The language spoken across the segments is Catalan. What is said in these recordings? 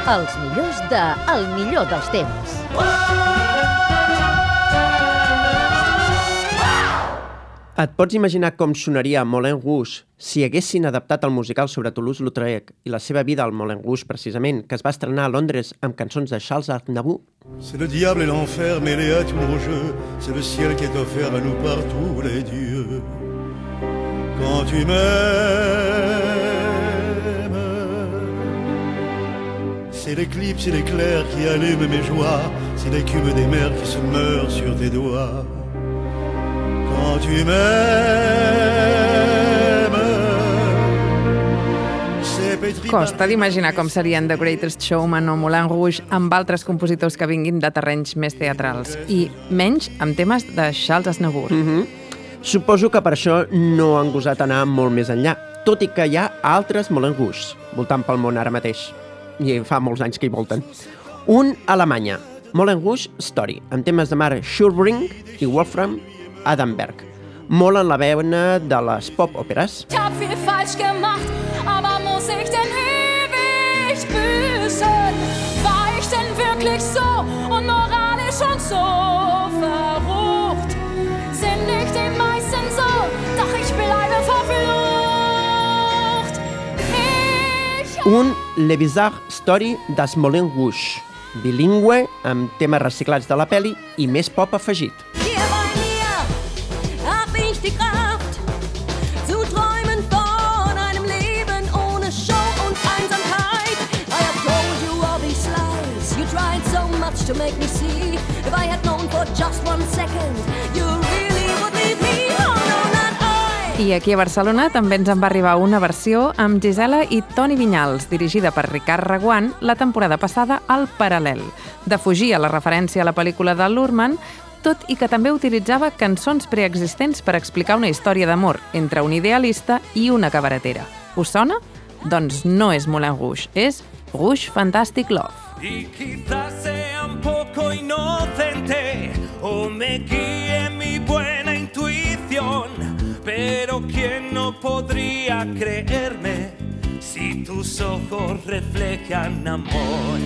Els millors de El millor dels temps. Et pots imaginar com sonaria Moulin Rouge si haguessin adaptat el musical sobre Toulouse-Lautrec i la seva vida al Moulin Rouge, precisament, que es va estrenar a Londres amb cançons de Charles Aznavour? C'est le diable et l'enfer mêlés à tous nos jeux. C'est le ciel qui est offert à nous par tous les dieux. Quand tu m'aimes, c'est l'éclipse et l'éclair qui allument mes joies. C'est l'écume des mers qui se meurt sur tes doigts. Quand tu m'aimes, c'est pétri... Costa d'imaginar com serien The Greatest Showman o Moulin Rouge amb altres compositors que vinguin de terrenys més teatrals i menys amb temes de Charles Aznavour. Suposo que per això no han gosat anar molt més enllà, tot i que hi ha altres Moulin Rouge voltant pel món ara mateix, i fa molts anys que hi volten. Un a Alemanya, Moulin Rouge Story, amb temes de Marc Schubring i Wolfram Adamberg. Molt en la vena de les pop-òperes. Ich hab viel falsch gemacht, aber muss ich denn ewig büßen? War ich denn wirklich so unmoralisch und so verrucht? Sind nicht die meisten so, doch ich bleibe verflucht. Un Le Bizarre Story des Moulin Rouge, bilingüe, amb temes reciclats de la peli i més pop afegit. Hier bei mir hab ich die Kraft zu träumen von einem Leben ohne Show und Einsamkeit. I have told you all these lies, you tried so much to make me see. If I had known for just 1 second, you really would leave me. Oh no, not I. I aquí a Barcelona també ens en va arribar una versió amb Gisela i Toni Vinyals, dirigida per Ricard Reguant la temporada passada al Paral·lel. De fugir a la referència a la pel·lícula de Luhrmann, tot i que també utilitzava cançons preexistents per explicar una història d'amor entre un idealista i una cabaretera. Us sona? Doncs no és Moulin Rouge, és Rouge Fantastic Love. Y quizás sea un poco inocente o me guíe mi buena intuición, pero ¿quién no podría creerme si tus ojos reflejan amor?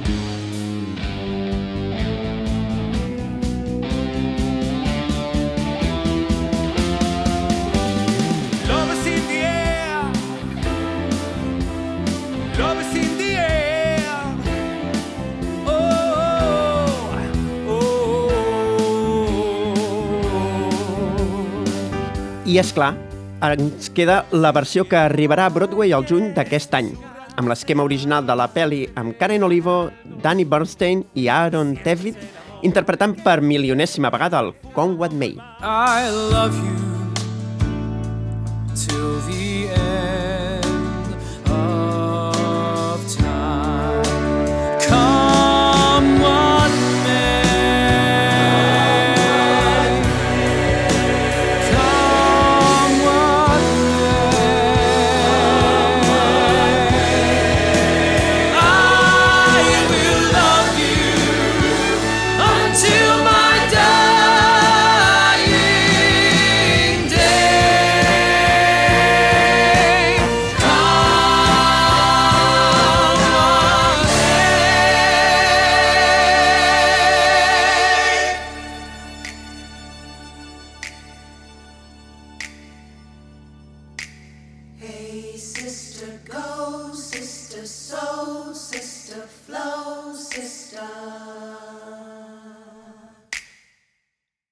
Love is in the air, love is in the air. Oh, oh, oh. I, és clar, ens queda la versió que arribarà a Broadway al juny d'aquest any, amb l'esquema original de la pel·li amb Karen Olivo, Danny Bernstein i Aaron Tveit, interpretant per milionèsima vegada el Come What May. I love you till the end of time. Come what may. Come what may. I will love you until my dying day. Come what may. Hey, sister, go, sister, soul, sister, flow, sister.